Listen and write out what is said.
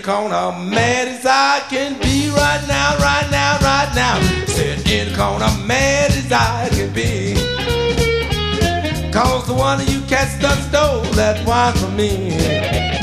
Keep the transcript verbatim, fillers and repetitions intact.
corner, mad as I can be right now, right now, right now. Said in the corner, mad as I can be. Cause the one of you cats done stole that wine from me.